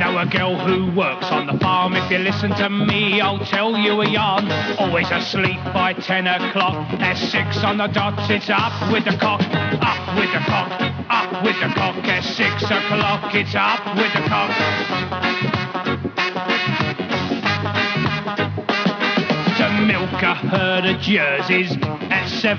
Now a girl who works on the farm, if you listen to me, I'll tell you a yarn. Always asleep by 10 o'clock. At 6 on the dot, it's up with the cock, up with the cock, up with the cock. At 6 o'clock, it's up with the cock. To milk a herd of Jerseys at 7